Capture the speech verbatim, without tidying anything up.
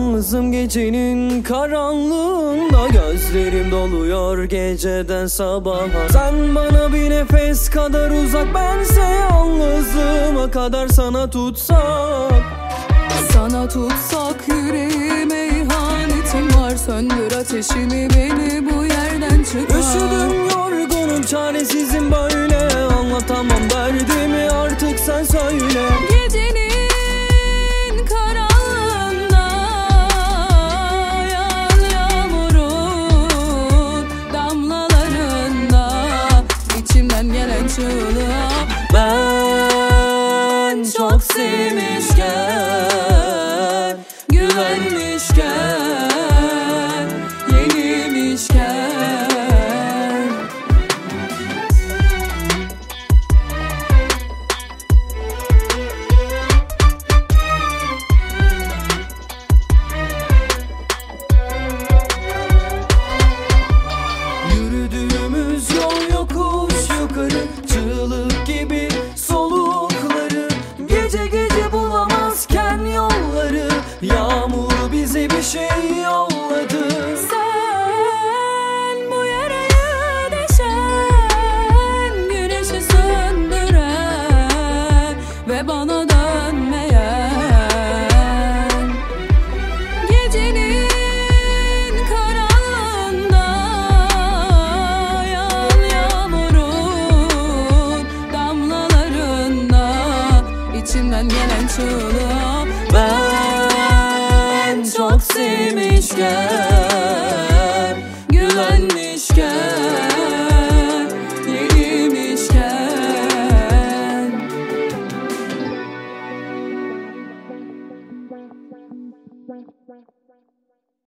Yalnızım gecenin karanlığında, gözlerim doluyor geceden sabaha. Sen bana bir nefes kadar uzak, bense yalnızlığıma kadar sana tutsak. Sana tutsak yüreğime ihanetim var. Söndür ateşimi, beni bu yerden çıkar. Üşüdüm, yorgunum, çaresizim böyle. Anlatamam derdimi, artık sen söyle. Gecenin karanlığında, yağan yağmurun damlalarında, içimden gelen çığlığa ben çok sevmişken, güvenmişken, yenilmişken. Yürüdüğümüz yol yokuş yukarı, çığlık gibi solukları. Gece gece bulamazken yolları, yağmur bize bir şey yolladı. Sen bu yarayı deşen, güneşi söndüren ve bana dönmeyen. Gecenin karanlığında, yağan yağmurun damlalarında, içimden gelen çığlığa Ben çok sevmişken,